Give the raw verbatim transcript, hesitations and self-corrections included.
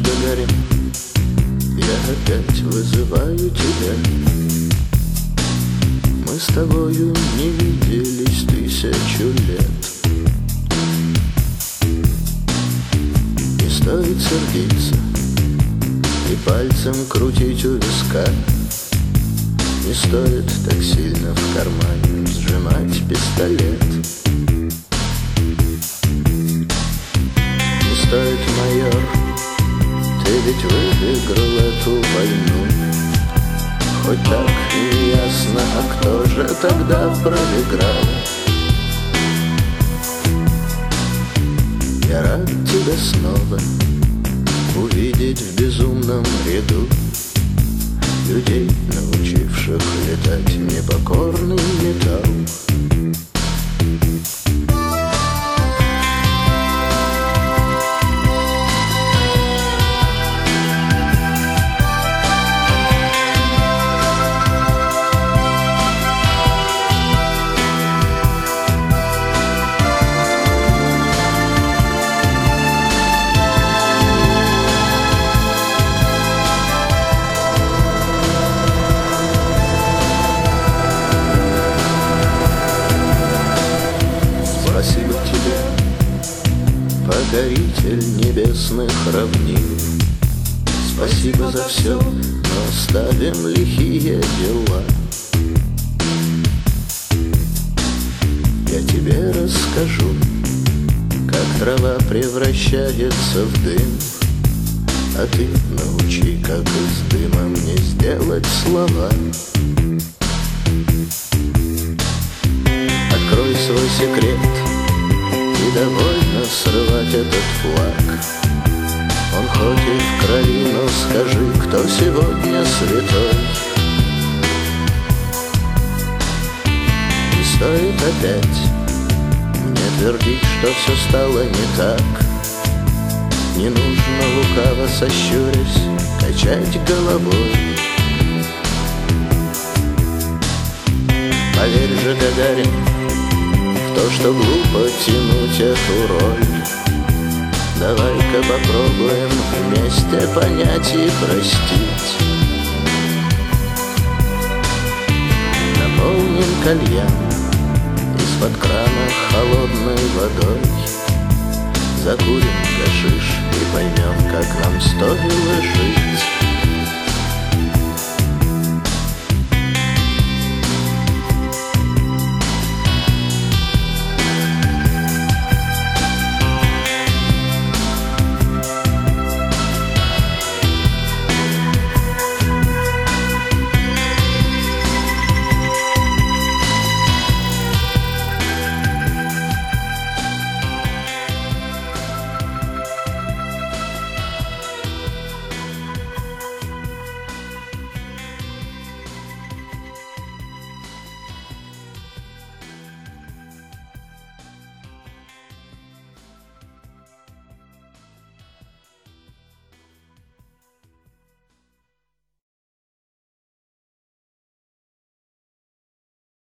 Гагарин, я опять вызываю тебя. Мы с тобою не виделись тысячу лет. Не стоит сердиться и пальцем крутить у виска. Не стоит так сильно в кармане сжимать пистолет. Не стоит, майор, ты ведь выиграл эту войну. Хоть так не ясно, а кто же тогда проиграл? Я рад тебя снова увидеть в безумном ряду людей, научивших летать непокорный металл. Спасибо тебе, покоритель небесных равнин. Спасибо за все, но оставим лихие дела. Я тебе расскажу, как трава превращается в дым, а ты научи, как из дыма мне сделать слова. Открой свой секрет, и довольно срывать этот флаг. Он хоть и в крови, но скажи, кто сегодня святой. Не стоит опять мне твердить, что все стало не так. Не нужно, лукаво сощурясь, качать головой. Поверь же, Гагарин, то, что глупо тянуть эту роль. Давай-ка попробуем вместе понять и простить. Наполним кальян из-под крана холодной водой. Закурим гашиш и поймем, как нам стоило жить.